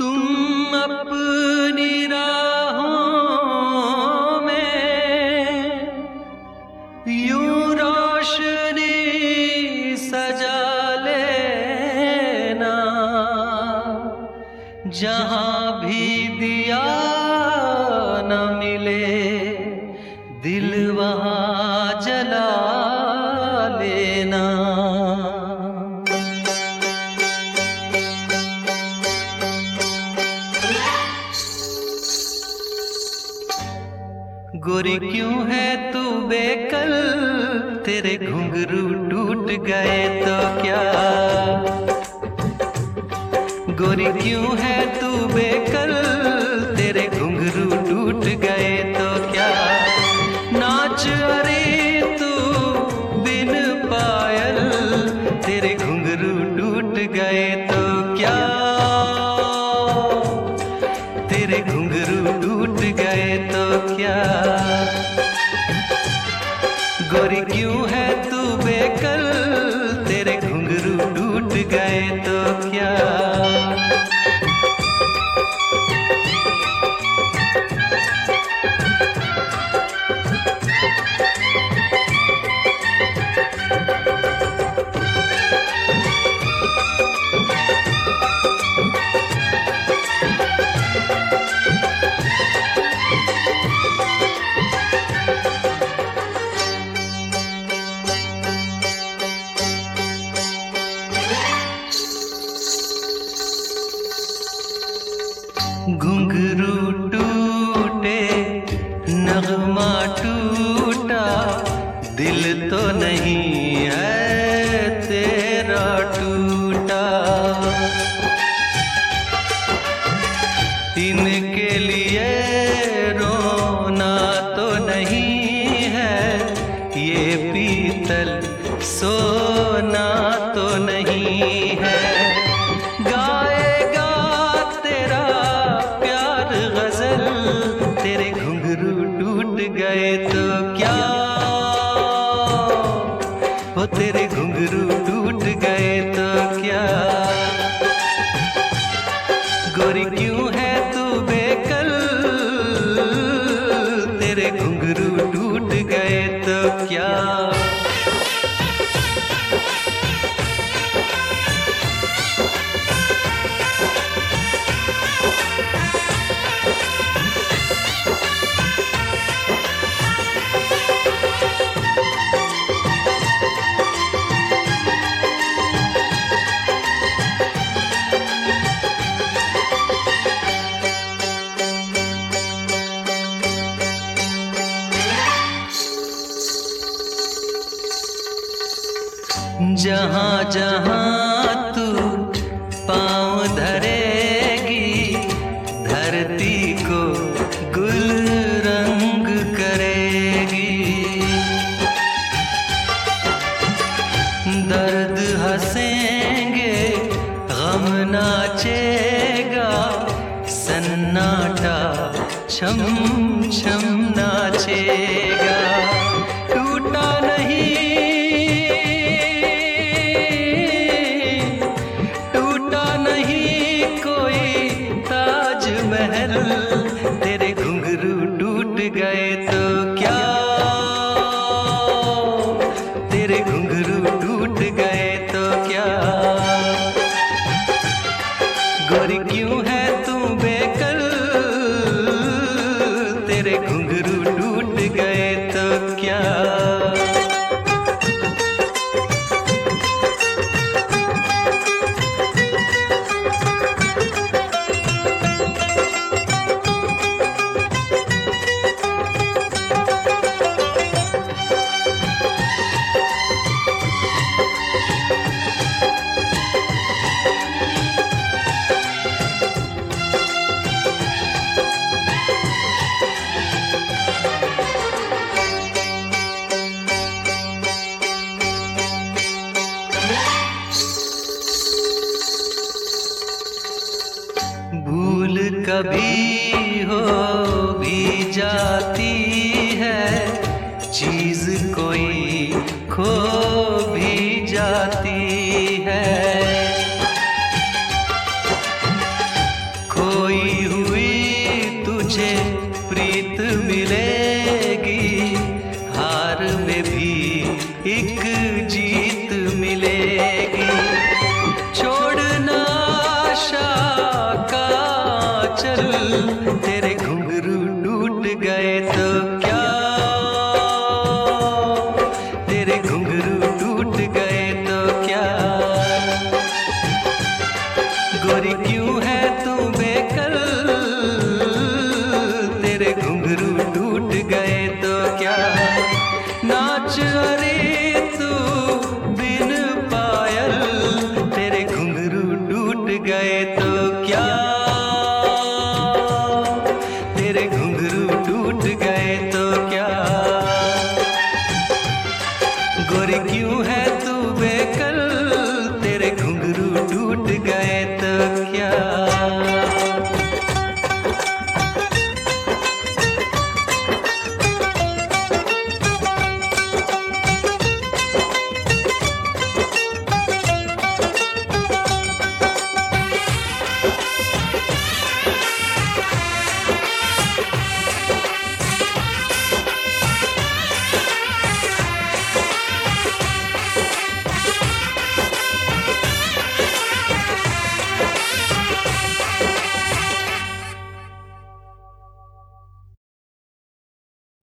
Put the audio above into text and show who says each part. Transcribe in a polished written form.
Speaker 1: तुम अपनी राहों में यूं रोशनी सजा लेना, जहां भी दिया न मिले दिल वहां जला लेना। गोरी क्यों है तू बेकल, तेरे घुंघरू टूट गए तो क्या। गोरी क्यों है तू बेकल, तेरे घुंघरू टूट गए तो क्या। नाच अरे तू बिन पायल, तेरे घुंघरू टूट गए तो क्या। तेरे घुंघरू टूट गए तो क्या। गोरी क्यों है तू बेकल, तेरे घुंघरू टूट गए तो क्या। घुंघरू टूटे नगमा टूटा, दिल तो नहीं है तेरा टूटा। इनके लिए रोना तो नहीं है, ये पीतल सोना तो नहीं है। गाएगा तेरा प्यार गजल, तेरे घुंघरू टूट गए तो क्या। हो तेरे घुंघरू टूट गए तो क्या। गोरी क्यों है तू बेकल, तेरे घुंघरू टूट गए तो क्या। जहां जहां तू पाँव धरेगी, धरती को गुल रंग करेगी। दर्द हंसेंगे गम नाचेगा, सन्नाटा छम छम नाचेगा। टूटा नहीं महल, तेरे घुंघरू टूट गए तो क्या। तेरे घुंघरू टूट गए तो क्या। गोरी क्यों है तू बेकल, तेरे घुंघरू टूट गए तो क्या। भूल कभी हो भी जाती है, चीज कोई खो भी जाती है। एक जीत मिलेगी। छोड़ना आशा का चल, तेरे घुंघरू टूट गए तो क्या, तेरे घुंघरू टूट गए तो क्या। गोरी क्यों है तू बेकल, तेरे घुंघरू टूट गए तो क्या। नाच अरे तू बिन पायल, तेरे घुंघरू टूट गए तो क्या, तेरे घुंघरू टूट गए तो क्या। गोरी क्यों है तू बेकल, तेरे घुंघरू टूट गए